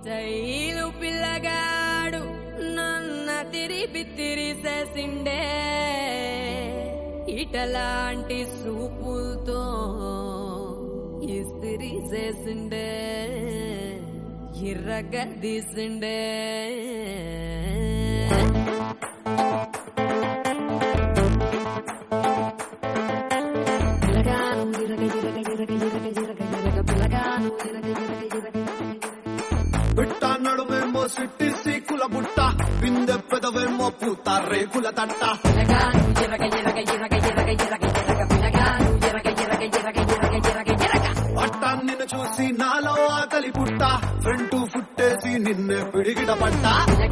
style పిల్లగాడు నన్న తిరిసేసిండే ఇటలాంటి సూపులతో ఇస్తిరి చేసిండే ఇర్రగా తీసిండే బిట్ట నడుమేమో సిట్టి సీకుల బుట్ట బిందె పెదవేమో పూత రేకుల తట్ట అట్ట నిన్ను చూసి నాలో ఆకలి పుట్ట ఫ్రంట్ ఫుట్టేసి నిన్నే పిడిగిట పట్ట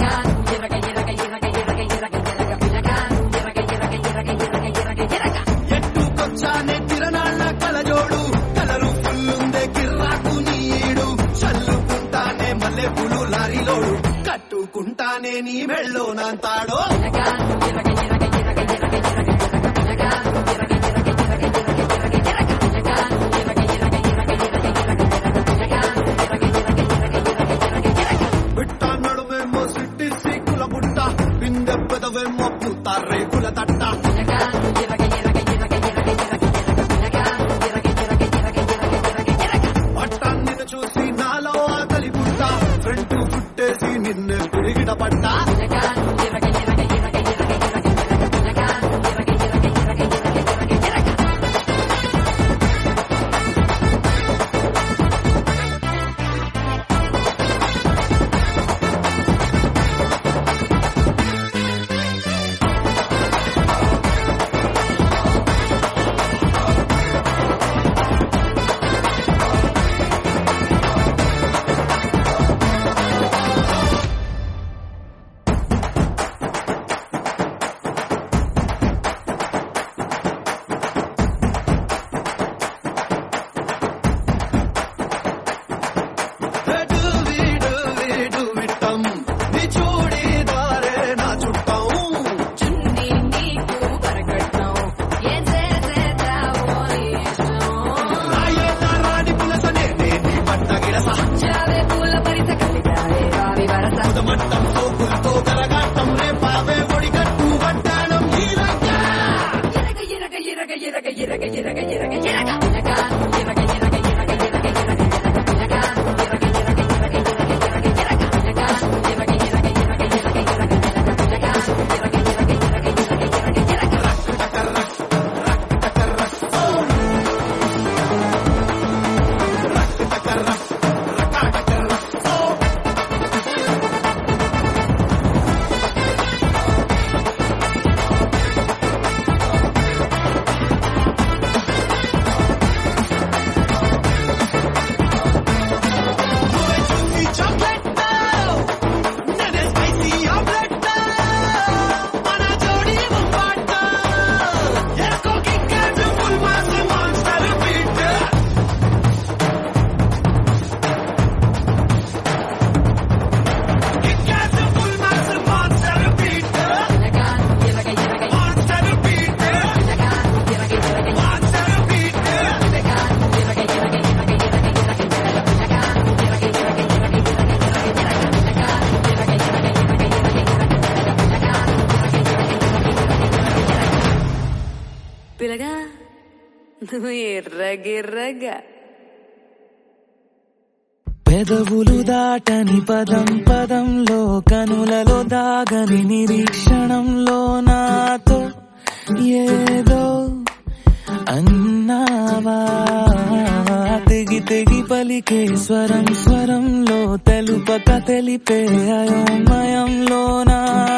ఎట్టుకొచ్చానే తిరణాళ్ళ కలజోడు కలరు ఫుల్లుందే కిర్రాకు నీడు చల్లుకుంటానే మల్లె పులు లారీలోడు కట్టుకుంటానే నీ మెళ్ళో నాంతాడో బిట్ట నడుమేమో సిట్టి సీకుల బుట్ట బిందె పెదవేమో పూత రేకుల తట్ట అట్ట నిన్ను చూసి నాలో ఆకలి పుట్ట ఫ్రంట్ ఫుట్టేసి నిన్నే పిడిగిట పట్ట పిల్లగా నువ్వు ఎర్రగిర్రగా పెదవులు దాటని పదం పదంలో కనులలో దాగని నిరీక్షణంలో నాతో ఏదో అన్నావా తెగి తెగి పలికే స్వరం స్వరంలో తెలుపక తెలిపే అయోమయంలో నా